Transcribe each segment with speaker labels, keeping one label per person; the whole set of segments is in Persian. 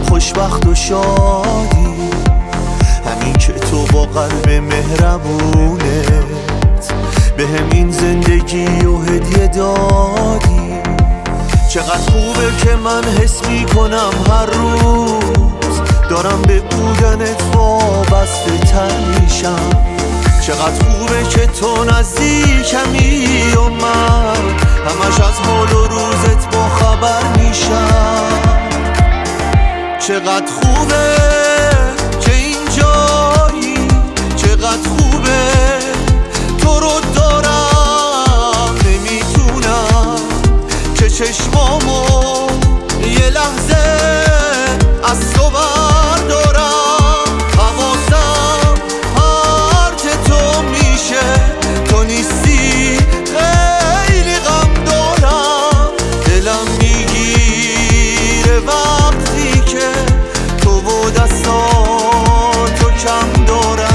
Speaker 1: خوشبخت و شادی، همین که تو با قلب مهربونت به همین زندگی و هدیه دادی. چقدر خوبه که من حس میکنم هر روز دارم به بودنت وابسته تر میشم. چقدر خوبه که تو نزدیکمی و من همش از حال و روزت با خبر میشم. چقدر خوبه که اینجایی، چقدر خوبه تو رو دارم، نمیتونم که چشمامو یه لحظه از تو بردارم. حواسم پرت تو میشه، تو نیستی خیلی غم دارم. دلم میگیره وقتی که تو و دستاتو کم دارم.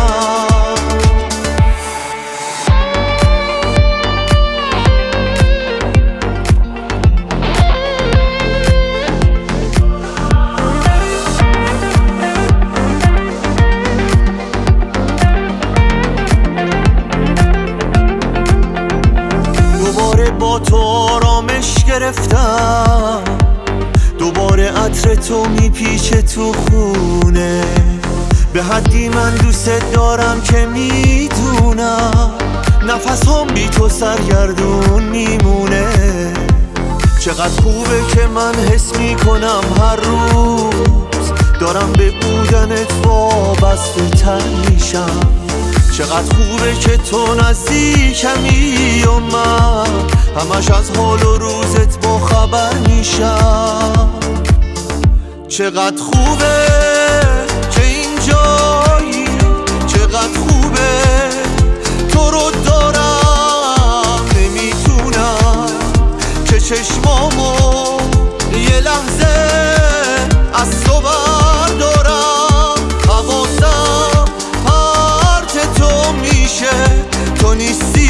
Speaker 1: با تو آرامش گرفتم، دوباره عطر تو میپیچه تو خونه. به حدی من دوست دارم که میدونم نفس هم بی تو سرگردون میمونه. چقدر خوبه که من حس میکنم هر روز دارم به بودنت وابسته تر میشم. چقدر خوبه که تو نزدیکمی و من همش از حال و روزت با خبر میشم. چقدر خوبه که اینجایی، چقدر خوبه تو رو دارم، نمیتونم که چشمامو یه لحظه از تو بردارم. حواسم پرت تو میشه، تو نیستی